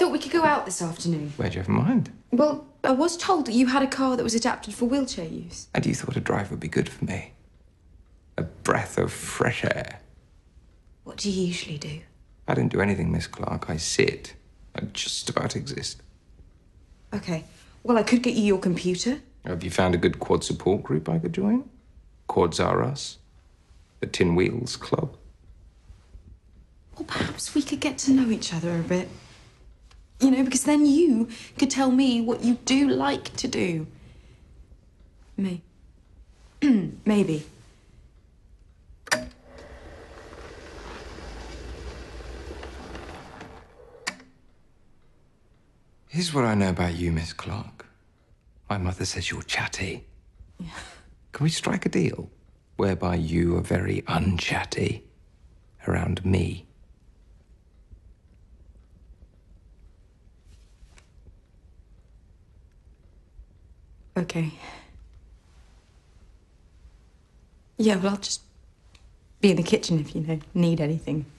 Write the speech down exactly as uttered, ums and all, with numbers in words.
thought we could go out this afternoon. Where'd you have in mind? Well, I was told that you had a car that was adapted for wheelchair use. And you thought a drive would be good for me? A breath of fresh air. What do you usually do? I don't do anything, Miss Clark. I sit. I just about exist. Okay. Well, I could get you your computer. Have you found a good quad support group I could join? Quads Are Us. The Tin Wheels Club. Well, perhaps we could get to know each other a bit. You know, because then you could tell me what you do like to do. May. Maybe. Here's what I know about you, Miss Clark. My mother says you're chatty. Yeah. Can we strike a deal whereby you are very unchatty around me? Okay. Yeah, well, I'll just be in the kitchen if you know, need anything.